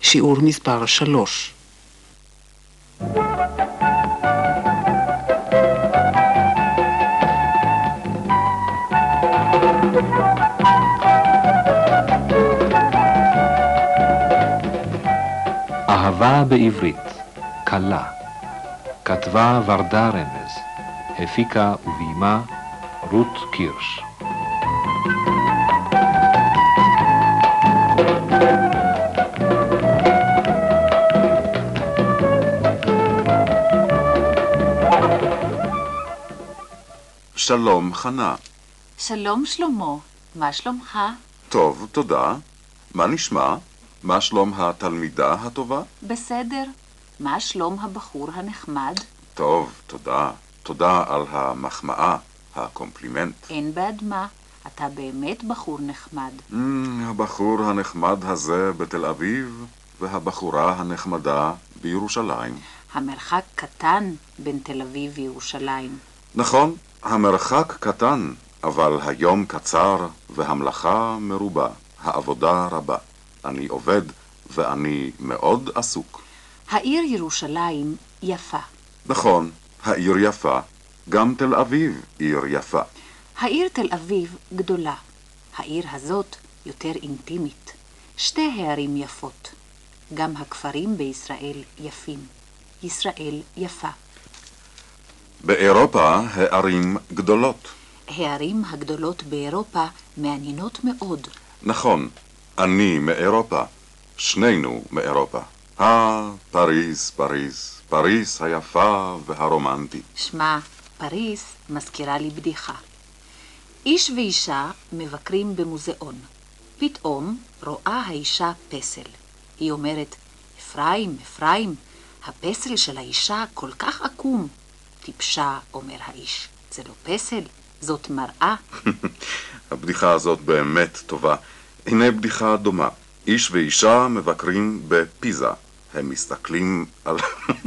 שיעור מספר 3. אהבה בעברית, קלה. כתבה ורדה רמז, הפיקה וביימה רות קירש. שלום חנה. שלום שלמה, מה שלומך? טוב, תודה. מה נשמע? מה שלום התלמידה הטובה? בסדר. מה שלום הבחור הנחמד? טוב, תודה. תודה על המחמאה, הקומפלימנט. אין בעד מה, אתה באמת בחור נחמד. הבחור הנחמד הזה בתל אביב, והבחורה הנחמדה בירושלים. המרחק קטן בין תל אביב וירושלים. נכון, המרחק קטן, אבל היום קצר והמלאכה מרובה, העבודה רבה. אני עובד ואני מאוד עסוק. העיר ירושלים יפה. נכון, העיר יפה. גם תל אביב עיר יפה. העיר תל אביב גדולה. העיר הזאת יותר אינטימית. שתי הערים יפות. גם הכפרים בישראל יפים. ישראל יפה. באירופה הערים גדולות. הערים הגדולות באירופה מעניינות מאוד. נכון, אני מאירופה. שנינו מאירופה. פריז, פריז. פריז היפה והרומנטית. שמע, פריז מזכירה לי בדיחה. איש ואישה מבקרים במוזיאון. פתאום רואה האישה פסל. היא אומרת, אפרים, אפרים, הפסל של האישה כל כך עקום. טיפשה, אומר האיש, זה לא פסל, זאת מראה. הבדיחה הזאת באמת טובה. הנה בדיחה דומה. איש ואישה מבקרים בפיזה. הם מסתכלים על...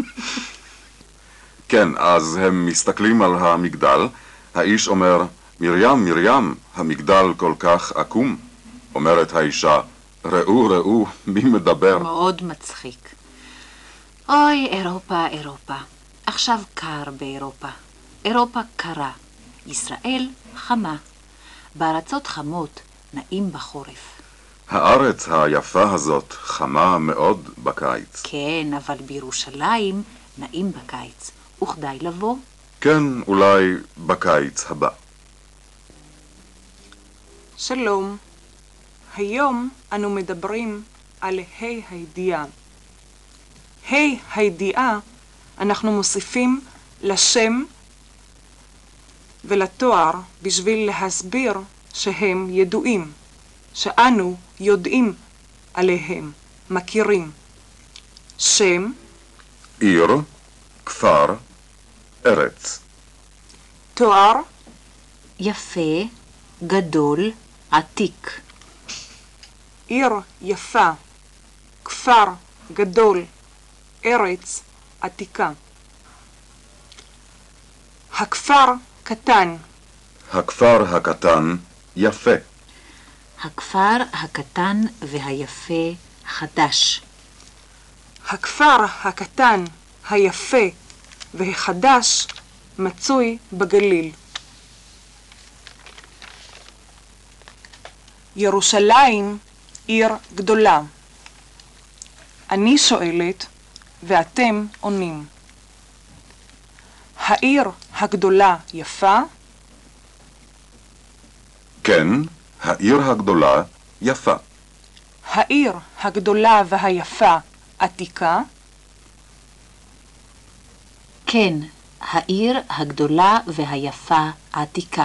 כן, אז הם מסתכלים על המגדל. האיש אומר, מרים, מרים, המגדל כל כך עקום. אומרת האישה, ראו, ראו, מי מדבר? מאוד מצחיק. אוי, אירופה, אירופה. עכשיו קר באירופה. אירופה קרה. ישראל חמה. בארצות חמות נעים בחורף. הארץ היפה הזאת חמה מאוד בקיץ. כן, אבל בירושלים נעים בקיץ. וכדאי לבוא. כן, אולי בקיץ הבא. שלום. היום אנו מדברים על הידיעה. הידיעה אנחנו מוסיפים לשם ולתואר בשביל להסביר שהם ידועים, שאנו יודעים עליהם, מכירים. שם, עיר, כפר, ארץ. תואר, יפה, גדול, עתיק. עיר יפה, כפר גדול, ארץ עתיקה. הכפר קטן. הכפר הקטן יפה. הכפר הקטן והיפה חדש. הכפר הקטן, היפה והחדש מצוי בגליל. ירושלים עיר גדולה. אני שואלת ואתם עונים. העיר הגדולה יפה? כן, העיר הגדולה יפה. העיר הגדולה והיפה עתיקה? כן, העיר הגדולה והיפה עתיקה.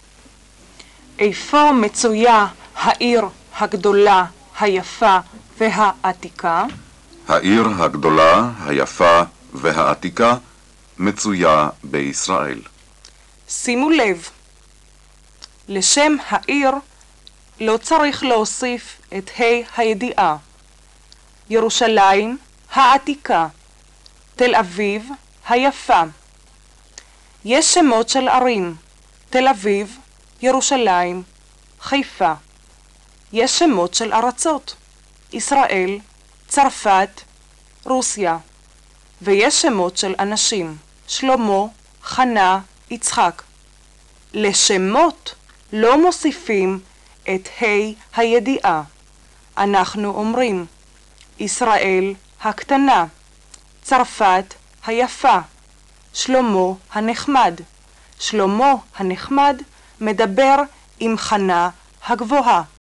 איפה מצויה העיר הגדולה, היפה והעתיקה? העיר הגדולה, היפה והעתיקה מצויה בישראל. שימו לב, לשם העיר לא צריך להוסיף את הידיעה. ירושלים העתיקה, תל אביב היפה. יש שמות של ערים, תל אביב, ירושלים, חיפה. יש שמות של ארצות, ישראל, צרפת, רוסיה. ויש שמות של אנשים, שלמה, חנה, יצחק. לשמות לא מוסיפים את ה' הידיעה. אנחנו אומרים ישראל הקטנה, צרפת היפה, שלמה הנחמד. שלמה הנחמד מדבר עם חנה הגבוהה.